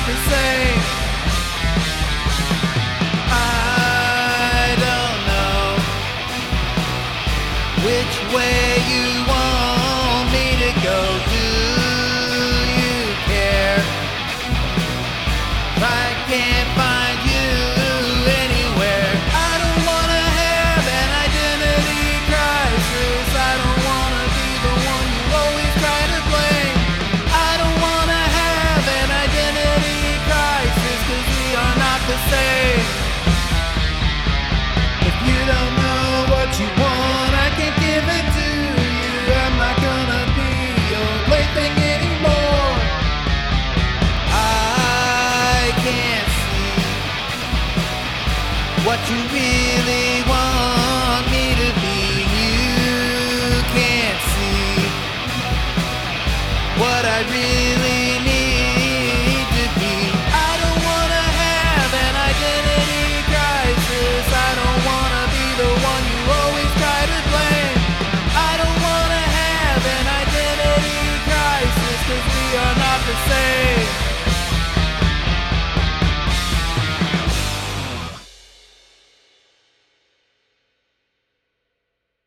the same. I don't know which way you want me to go. Do you care? I can't find you anywhere. I don't wanna have an identity crisis. I don't wanna be the one you always try to blame. I don't wanna have an identity crisis, 'cause we are not the same. If you don't know what you want, I can't give it to you. I'm not gonna be your plaything anymore. I can't see what you really want me to be. You can't see what I really need to be. I don't wanna have an identity crisis. I don't wanna be the one you always try to blame. I don't wanna have an identity crisis, 'cause we are not the same.